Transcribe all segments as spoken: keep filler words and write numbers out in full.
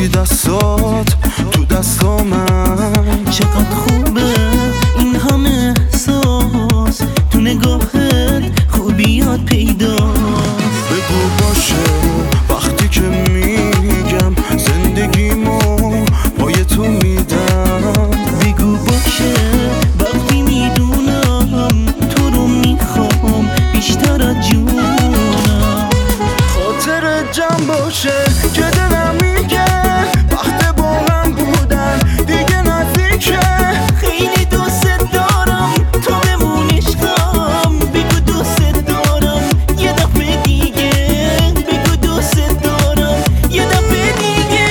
باشی دستات تو دستا من. چقدر خوبه این همه احساس تو نگاهت خوبیات پیداست. بگو باشه وقتی که میگم زندگیمو پای تو میدم. بگو باشه وقتی میدونم تو رو میخوام بیشتر از جونم. خاطر جمع باشه که دلم میگه وقت با هم بودن دیگه نزدیکه. خیلی دوست دارم تو بمون عشقم. بگو دوست دارم یه دفعه دیگه. بگو دوست دارم یه دفعه دیگه.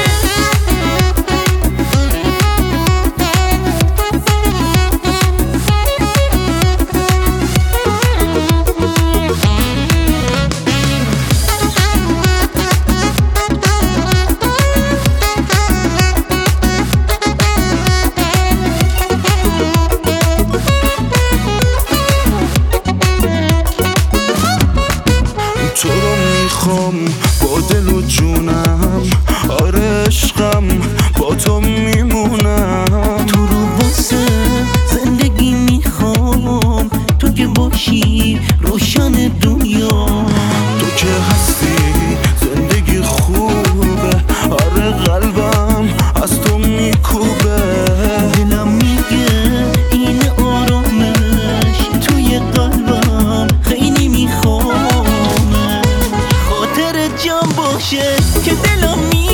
تو رو میخوام با دل و جونم. آره عشقم با تو میمونم. تو رو واسه زندگی میخوام. تو که باشی روشن دنیا. تو که هستی زندگی خوبه. آره قلبم از تو میکوبه. دلم میگه این آرامش توی قلبم خیلی میخوام. خاطر جمع باشه که دلم میگه